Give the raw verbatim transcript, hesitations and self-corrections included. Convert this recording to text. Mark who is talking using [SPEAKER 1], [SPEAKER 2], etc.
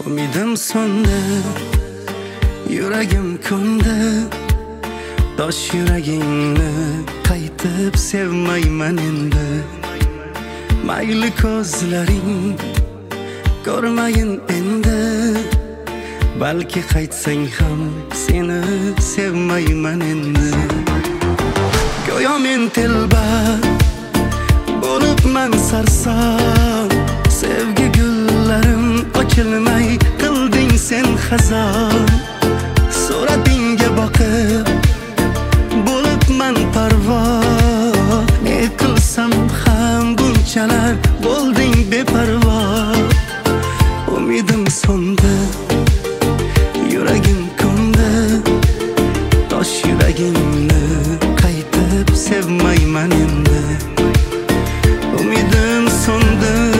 [SPEAKER 1] Umidim so'ndi, yuragim ko'ndi. Tosh yuragingni qaytib sevmayman endi. Mayli ko'zlaring ko'rmayin endi. Balki qaytsang ham seni sevmayman endi. Go'yo men telba bo'libman sarson. Sevgi gullarim ochilmay qilding sen xazon. Suratingga boqib bo'libman parvo. Ne qilsam ham bunchalar bo'lding beparvo. Umidim so'ndi, yuragim ko'ndi. Tosh yuragingni qaytib sevmayman endi. Umidim so'ndi,